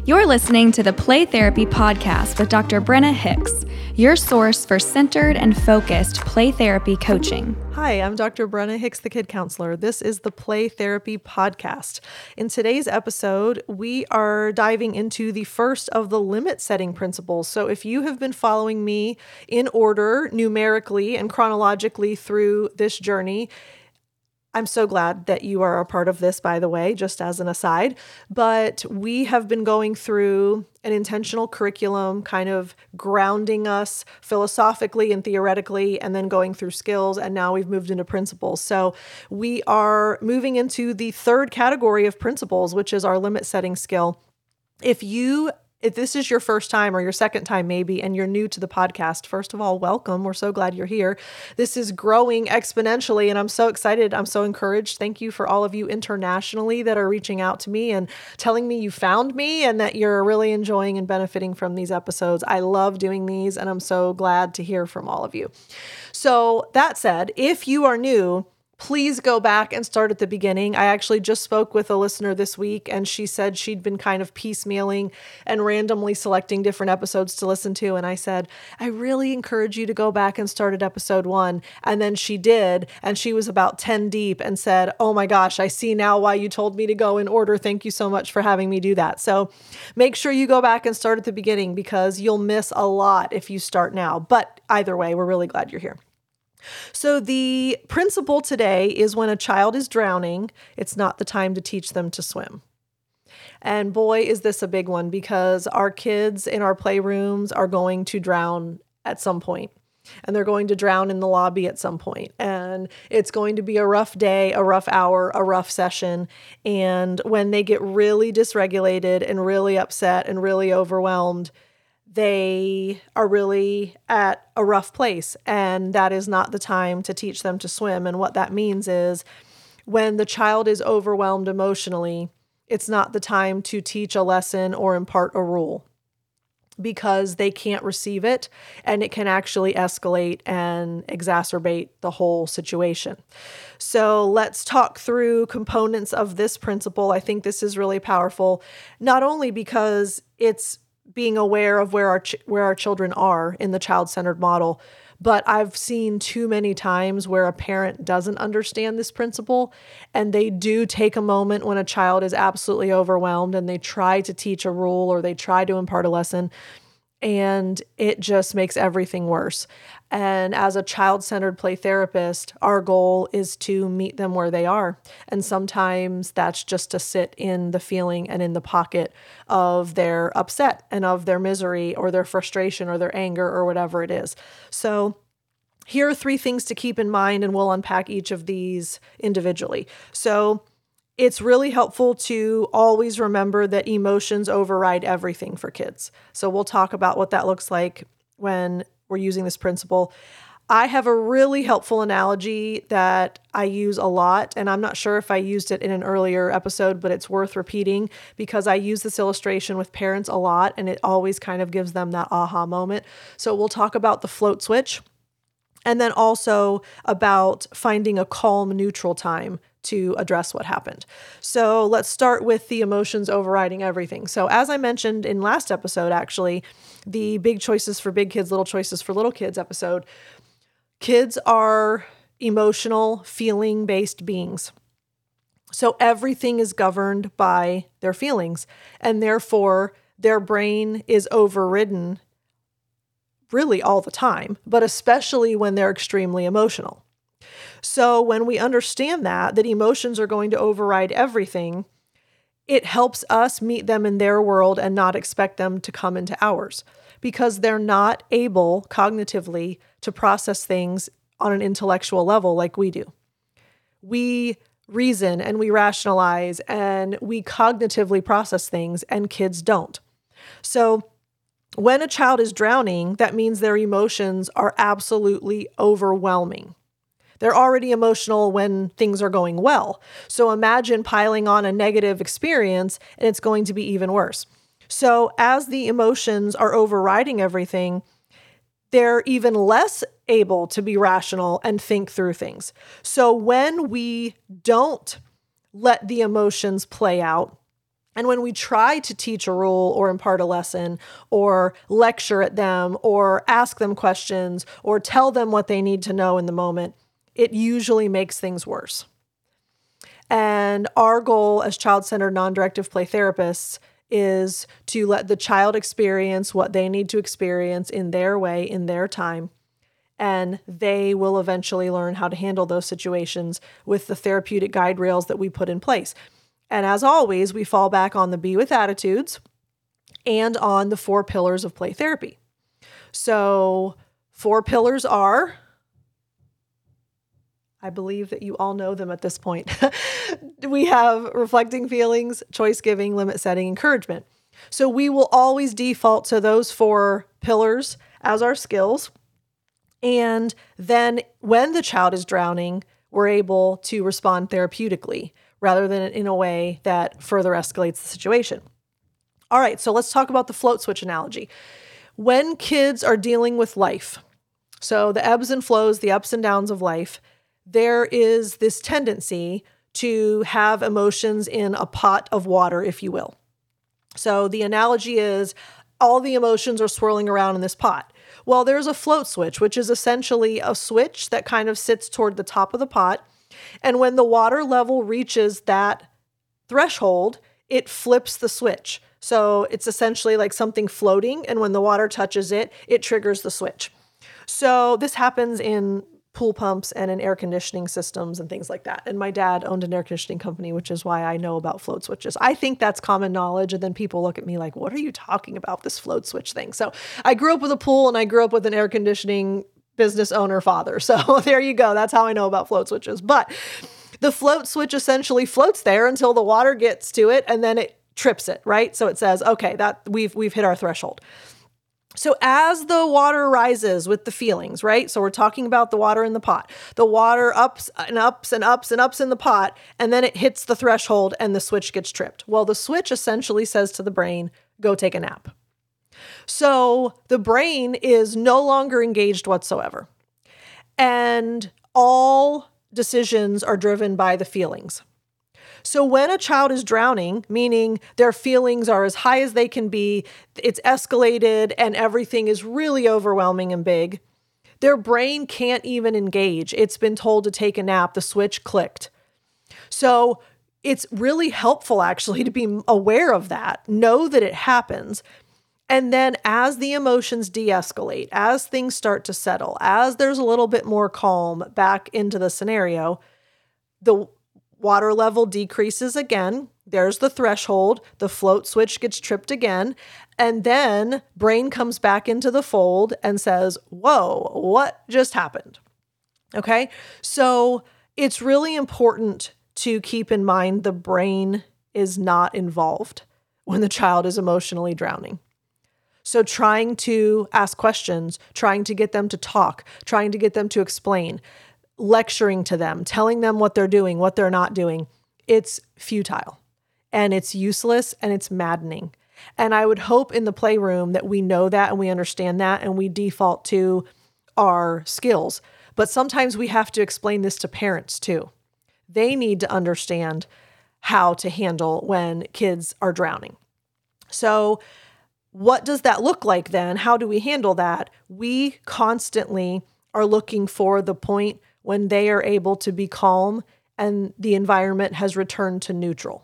You're listening to the Play Therapy Podcast with Dr. Brenna Hicks, your source for centered and focused play therapy coaching. Hi, I'm Dr. Brenna Hicks, the Kid Counselor. This is the Play Therapy Podcast. In today's episode, we are diving into the first of the limit setting principles. So if you have been following me in order, numerically and chronologically through this journey, I'm so glad that you are a part of this, by the way, just as an aside. But we have been going through an intentional curriculum, kind of grounding us philosophically and theoretically, and then going through skills. And now we've moved into principles. So we are moving into the third category of principles, which is our limit setting skill. If this is your first time or your second time maybe, and you're new to the podcast, first of all, welcome. We're so glad you're here. This is growing exponentially, and I'm so excited. I'm so encouraged. Thank you for all of you internationally that are reaching out to me and telling me you found me and that you're really enjoying and benefiting from these episodes. I love doing these, and I'm so glad to hear from all of you. So that said, if you are new, please go back and start at the beginning. I actually just spoke with a listener this week, and she said she'd been kind of piecemealing and randomly selecting different episodes to listen to. And I said, I really encourage you to go back and start at episode 1. And then she did, and she was about 10 deep and said, oh my gosh, I see now why you told me to go in order. Thank you so much for having me do that. So make sure you go back and start at the beginning because you'll miss a lot if you start now. But either way, we're really glad you're here. So the principle today is when a child is drowning, it's not the time to teach them to swim. And boy, is this a big one because our kids in our playrooms are going to drown at some point. And they're going to drown in the lobby at some point. And it's going to be a rough day, a rough hour, a rough session. And when they get really dysregulated and really upset and really overwhelmed, they are really at a rough place, and that is not the time to teach them to swim. And what that means is when the child is overwhelmed emotionally, it's not the time to teach a lesson or impart a rule because they can't receive it, and it can actually escalate and exacerbate the whole situation. So let's talk through components of this principle. I think this is really powerful, not only because it's being aware of where our children are in the child-centered model. But I've seen too many times where a parent doesn't understand this principle, and they do take a moment when a child is absolutely overwhelmed and they try to teach a rule or they try to impart a lesson, and it just makes everything worse. And as a child-centered play therapist, our goal is to meet them where they are. And sometimes that's just to sit in the feeling and in the pocket of their upset and of their misery or their frustration or their anger or whatever it is. So here are 3 things to keep in mind, and we'll unpack each of these individually. So it's really helpful to always remember that emotions override everything for kids. So we'll talk about what that looks like when we're using this principle. I have a really helpful analogy that I use a lot, and I'm not sure if I used it in an earlier episode, but it's worth repeating because I use this illustration with parents a lot, and it always kind of gives them that aha moment. So we'll talk about the float switch, and then also about finding a calm, neutral time to address what happened. So let's start with the emotions overriding everything. So as I mentioned in last episode, actually, the Big Choices for Big Kids, Little Choices for Little Kids episode, kids are emotional, feeling-based beings. So everything is governed by their feelings, and therefore their brain is overridden really all the time, but especially when they're extremely emotional. So when we understand that emotions are going to override everything, it helps us meet them in their world and not expect them to come into ours because they're not able cognitively to process things on an intellectual level like we do. We reason and we rationalize and we cognitively process things, and kids don't. So when a child is drowning, that means their emotions are absolutely overwhelming. They're already emotional when things are going well. So imagine piling on a negative experience and it's going to be even worse. So as the emotions are overriding everything, they're even less able to be rational and think through things. So when we don't let the emotions play out And when we try to teach a rule or impart a lesson or lecture at them or ask them questions or tell them what they need to know in the moment, it usually makes things worse. And our goal as child-centered non-directive play therapists is to let the child experience what they need to experience in their way, in their time, and they will eventually learn how to handle those situations with the therapeutic guide rails that we put in place. And as always, we fall back on the Be With Attitudes and on the 4 pillars of play therapy. So 4 pillars are, I believe that you all know them at this point. We have reflecting feelings, choice giving, limit setting, encouragement. So we will always default to those 4 pillars as our skills. And then when the child is drowning, we're able to respond therapeutically rather than in a way that further escalates the situation. All right, so let's talk about the float switch analogy. When kids are dealing with life, so the ebbs and flows, the ups and downs of life, there is this tendency to have emotions in a pot of water, if you will. So the analogy is all the emotions are swirling around in this pot. Well, there's a float switch, which is essentially a switch that kind of sits toward the top of the pot. And when the water level reaches that threshold, it flips the switch. So it's essentially like something floating. And when the water touches it, it triggers the switch. So this happens in pool pumps and in air conditioning systems and things like that. And my dad owned an air conditioning company, which is why I know about float switches. I think that's common knowledge. And then people look at me like, what are you talking about, this float switch thing? So I grew up with a pool and I grew up with an air conditioning business owner father. So there you go. That's how I know about float switches. But the float switch essentially floats there until the water gets to it and then it trips it, right? So it says, okay, that we've hit our threshold. So as the water rises with the feelings, right? So we're talking about the water in the pot. The water ups and ups and ups and ups in the pot, and then it hits the threshold and the switch gets tripped. Well, the switch essentially says to the brain, go take a nap. So the brain is no longer engaged whatsoever. And all decisions are driven by the feelings. So when a child is drowning, meaning their feelings are as high as they can be, it's escalated and everything is really overwhelming and big, their brain can't even engage. It's been told to take a nap. The switch clicked. So it's really helpful actually to be aware of that, know that it happens. And then as the emotions de-escalate, as things start to settle, as there's a little bit more calm back into the scenario, the water level decreases again. There's the threshold. The float switch gets tripped again. And then brain comes back into the fold and says, whoa, what just happened? Okay. So it's really important to keep in mind the brain is not involved when the child is emotionally drowning. So trying to ask questions, trying to get them to talk, trying to get them to explain, lecturing to them, telling them what they're doing, what they're not doing, it's futile and it's useless and it's maddening. And I would hope in the playroom that we know that and we understand that and we default to our skills. But sometimes we have to explain this to parents too. They need to understand how to handle when kids are drowning. So what does that look like then? How do we handle that? We constantly are looking for the point when they are able to be calm and the environment has returned to neutral.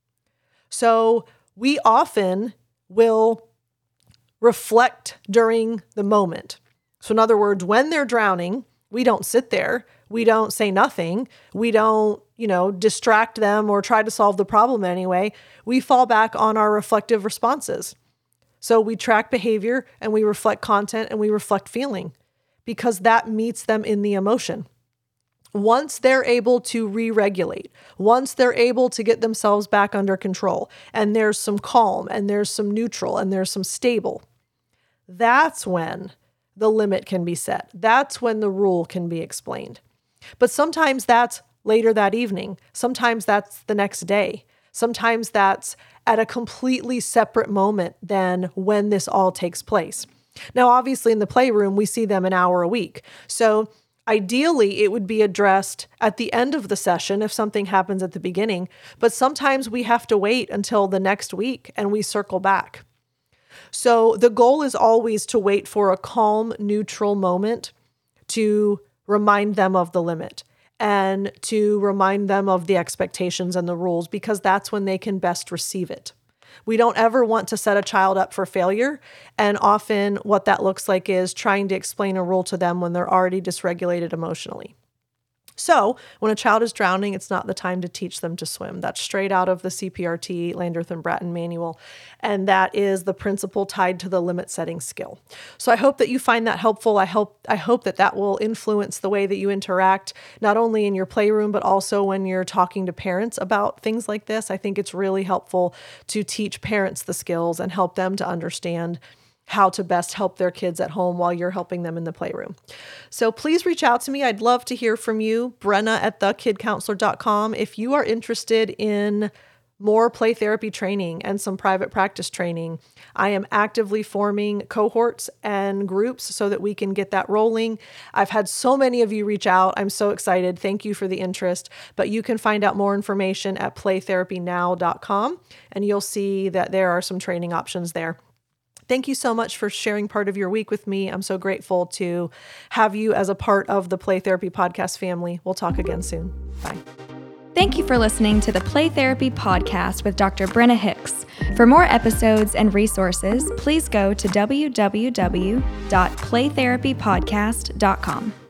So we often will reflect during the moment. So in other words, when they're drowning, we don't sit there. We don't say nothing. We don't, distract them or try to solve the problem anyway. We fall back on our reflective responses. So we track behavior and we reflect content and we reflect feeling because that meets them in the emotion. Once they're able to re-regulate, once they're able to get themselves back under control, and there's some calm, and there's some neutral, and there's some stable, that's when the limit can be set. That's when the rule can be explained. But sometimes that's later that evening. Sometimes that's the next day. Sometimes that's at a completely separate moment than when this all takes place. Now, obviously in the playroom, we see them an hour a week. So Ideally, it would be addressed at the end of the session if something happens at the beginning, but sometimes we have to wait until the next week and we circle back. So the goal is always to wait for a calm, neutral moment to remind them of the limit and to remind them of the expectations and the rules, because that's when they can best receive it. We don't ever want to set a child up for failure. And often what that looks like is trying to explain a rule to them when they're already dysregulated emotionally. So when a child is drowning, it's not the time to teach them to swim. That's straight out of the CPRT Landreth and Bratton manual. And that is the principle tied to the limit setting skill. So I hope that you find that helpful. I hope that will influence the way that you interact, not only in your playroom, but also when you're talking to parents about things like this. I think it's really helpful to teach parents the skills and help them to understand how to best help their kids at home while you're helping them in the playroom. So please reach out to me. I'd love to hear from you. Brenna@thekidcounselor.com. If you are interested in more play therapy training and some private practice training, I am actively forming cohorts and groups so that we can get that rolling. I've had so many of you reach out. I'm so excited. Thank you for the interest. But you can find out more information at playtherapynow.com, and you'll see that there are some training options there. Thank you so much for sharing part of your week with me. I'm so grateful to have you as a part of the Play Therapy Podcast family. We'll talk again soon. Bye. Thank you for listening to the Play Therapy Podcast with Dr. Brenna Hicks. For more episodes and resources, please go to www.playtherapypodcast.com.